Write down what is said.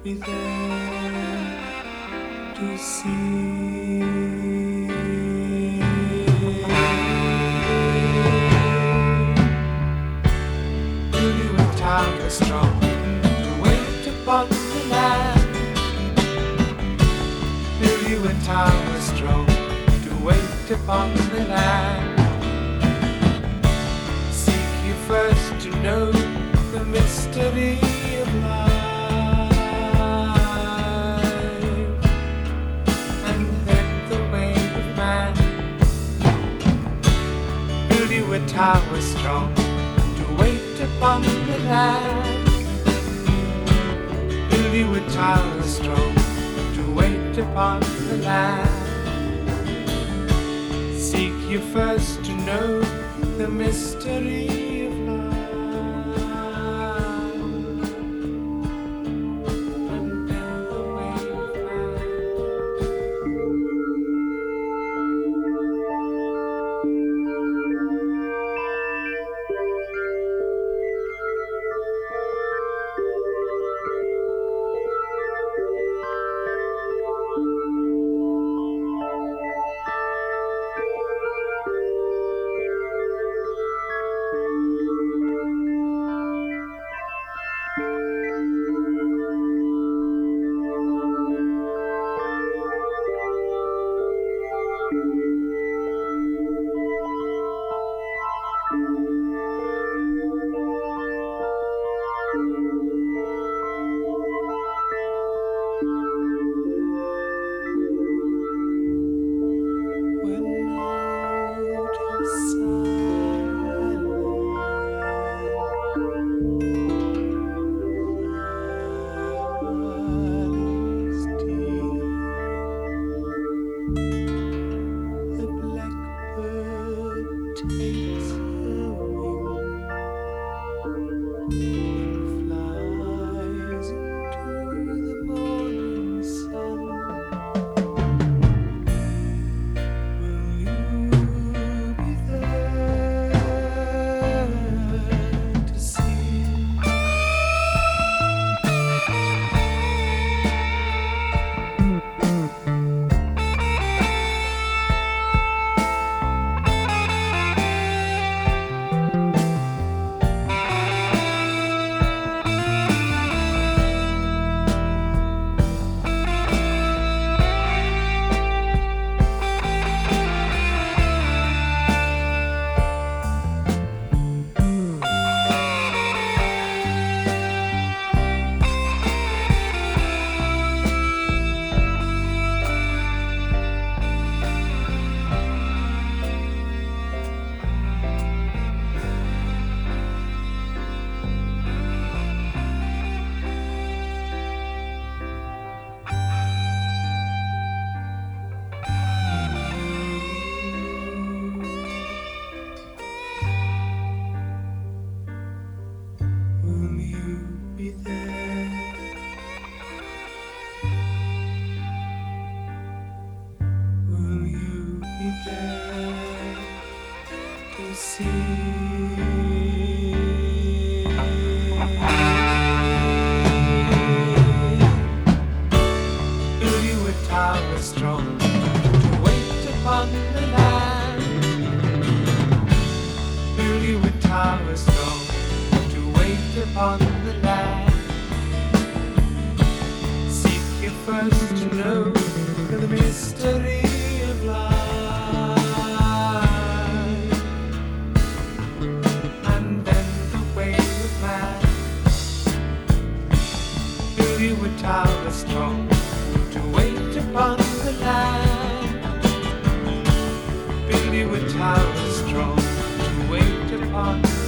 be there to see? Will you and tower strong to wait upon the land? Will you and tower strong to wait upon the land? Seek you first to know the mystery of life, and then the way of man. Build you a tower strong to wait upon the land. Build you a tower strong to wait upon the land. Seek you first to know the mystery of love, and then the way of man. When out of silence the blackbird takes her wing and flies into the morning sun. Will you be there to see? Will you be there? Will you be there to see? Build you a tower strong to wait upon the land. Build you a tower strong to wait upon the land. Seek you first to know the mystery of life, and then the way of man. Build you a tower strong to wait upon the land. Build you a tower strong to wait upon